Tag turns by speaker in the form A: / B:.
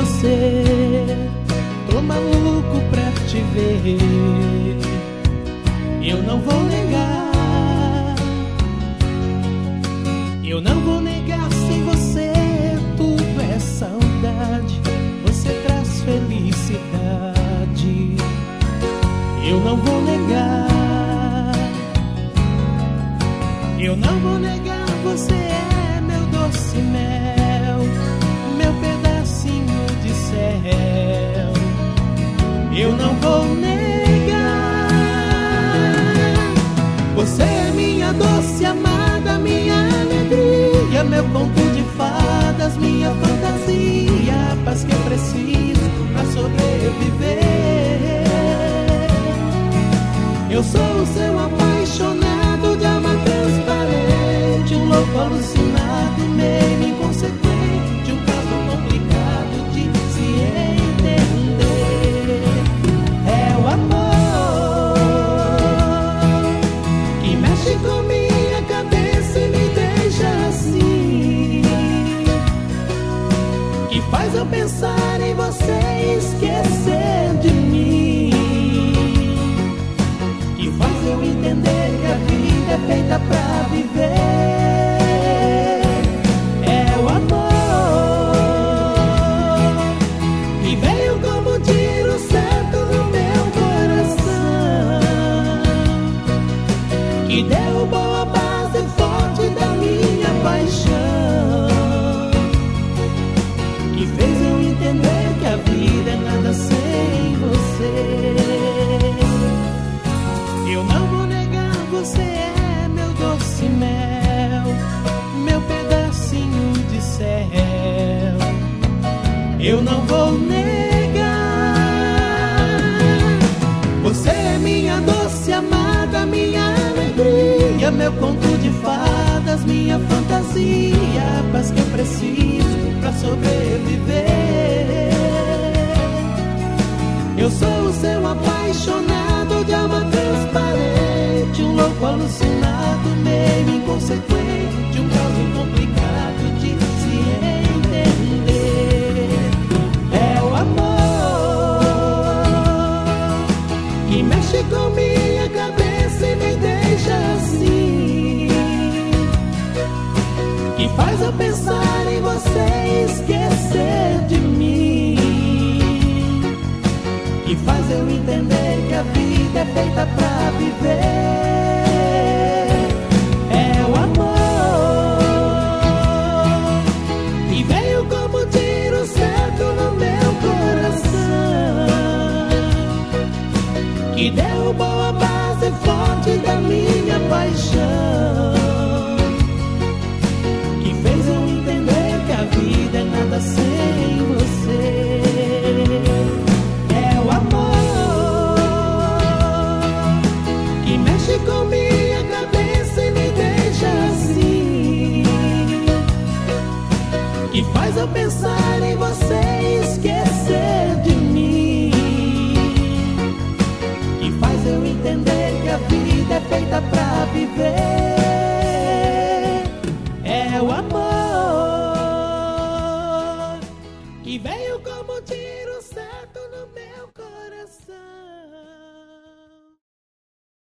A: você, tô maluco pra te ver. Eu não vou negar, eu não vou negar, sem você tudo é saudade. Você traz felicidade. Eu não vou negar, eu não vou negar, você é meu doce mel, meu pedacinho de céu. Eu não vou negar, você é minha doce amada, minha alegria, meu conto de fadas, minha fantasia, a paz que eu preciso pra sobreviver. Eu sou o seu apaixonado de alma transparente, um louco alucinado, meio inconsequente, um caso complicado de se entender. É o amor que mexe com minha cabeça e me deixa assim, que faz eu pensar em você e esquecer de mim, eu entender que a vida é feita pra viver. É o amor que veio como um tiro certo no meu coração, que derrubou a base forte da minha paixão, que fez eu entender que a vida é nada sem você. Eu não vou negar, você é meu doce mel, meu pedacinho de céu. Eu não vou negar, você é minha doce amada, minha alegria, meu conto de fadas, minha fantasia, a paz que eu preciso pra sobreviver. Eu sou o seu apaixonado de alma transparente, um louco alucinado, meio inconsequente, um caso complicado de se entender. É o amor que mexe com minha cabeça e me deixa assim, que faz eu pensar em você e esquecer de mim, que faz eu entender que a vida é feita pra viver. É o amor que veio como um tiro certo no meu coração, que derrubou a base forte da minha paixão, que fez eu entender que a vida é nada sem você. Com minha cabeça e me deixa assim, que faz eu pensar em você e esquecer de mim, que faz eu entender que a vida é feita pra viver. É o amor que veio como